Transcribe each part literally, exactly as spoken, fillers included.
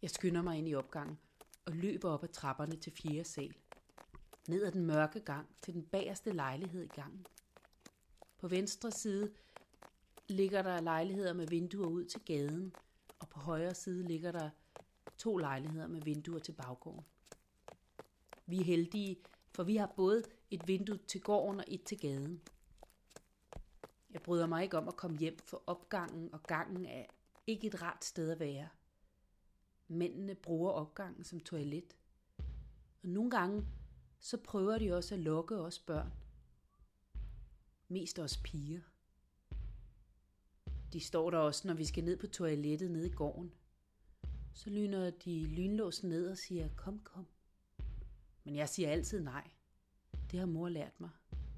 Jeg skynder mig ind i opgangen og løber op ad trapperne til fjerde sal. Ned ad den mørke gang til den bagerste lejlighed i gangen. På venstre side ligger der lejligheder med vinduer ud til gaden, og på højre side ligger der to lejligheder med vinduer til baggården. Vi er heldige, for vi har både et vindue til gården og et til gaden. Jeg bryder mig ikke om at komme hjem, for opgangen og gangen er ikke et rart sted at være. Mændene bruger opgangen som toilet. Og nogle gange så prøver de også at lokke os børn. Mest os piger. De står der også, når vi skal ned på toilettet nede i gården. Så lyner de lynlåsen ned og siger, kom, kom. Men jeg siger altid nej. Det har mor lært mig.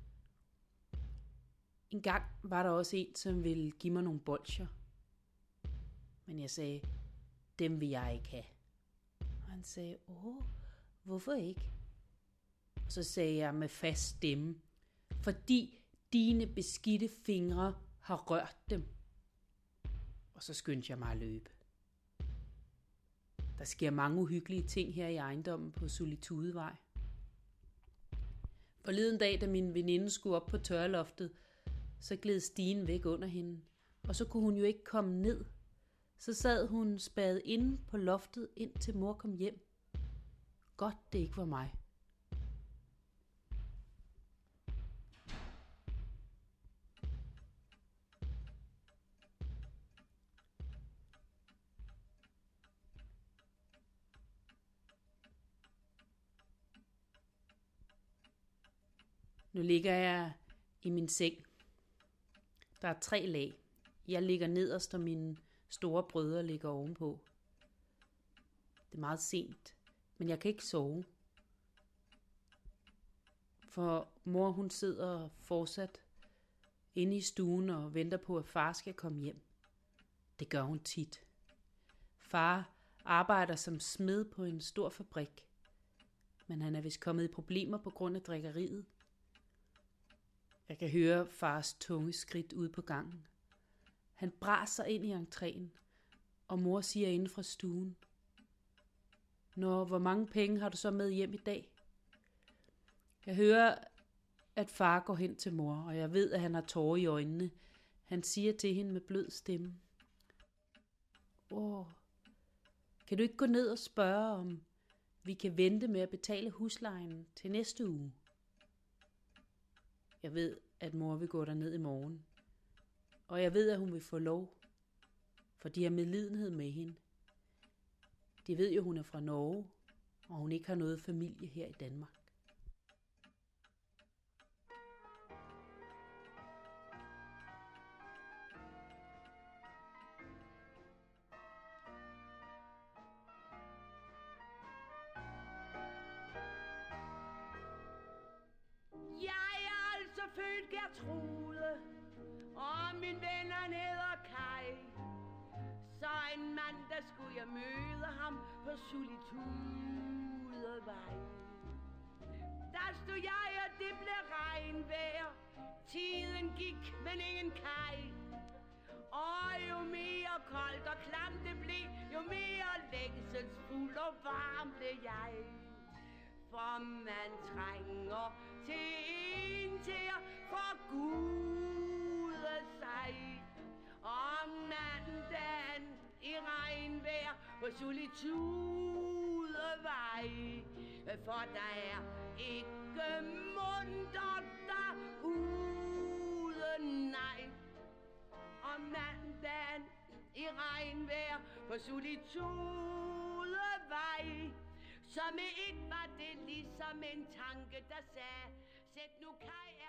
En gang var der også en, som ville give mig nogle bolsjer. Men jeg sagde, dem vil jeg ikke have. Og han sagde, åh, hvorfor ikke? Og så sagde jeg med fast stemme, fordi dine beskidte fingre har rørt dem. Og så skyndte jeg mig at løbe. Der sker mange uhyggelige ting her i ejendommen på Solitudevej. Forleden dag, da min veninde skulle op på tørreloftet, så gled stigen væk under hende, og så kunne hun jo ikke komme ned. Så sad hun spadet inde på loftet, indtil mor kom hjem. Godt det ikke var mig. Nu ligger jeg i min seng. Der er tre lag. Jeg ligger nederst, og mine store brødre ligger ovenpå. Det er meget sent, men jeg kan ikke sove. For mor, hun sidder fortsat inde i stuen og venter på, at far skal komme hjem. Det gør hun tit. Far arbejder som smed på en stor fabrik, men han er vist kommet i problemer på grund af drikkeriet. Jeg kan høre fars tunge skridt ude på gangen. Han braser ind i entréen, og mor siger inde fra stuen, nå, hvor mange penge har du så med hjem i dag? Jeg hører, at far går hen til mor, og jeg ved, at han har tårer i øjnene. Han siger til hende med blød stemme, åh, kan du ikke gå ned og spørge, om vi kan vente med at betale huslejen til næste uge? Jeg ved, at mor vil gå derned i morgen. Og jeg ved, at hun vil få lov. For de har medlidenhed med hende. De ved jo, hun er fra Norge, og hun ikke har noget familie her i Danmark. Født Gertrude, og min venner hedder Kai. Så en mandag skulle jeg møde ham på Solitudevej. Der stod jeg, og det blev regnvejr. Tiden gik, men ingen Kai. Og jo mere koldt og klamt det blev, jo mere længselsfuld og varm blev jeg. For man trænger til en til at forgude sig. Om mandagen i regnvejr på Solitudevej. For der er ikke muntert derude, nej. Om mandagen i regnvejr på Solitudevej. Så med et var det ligesom en tanke, der sagde, sæt nu Kai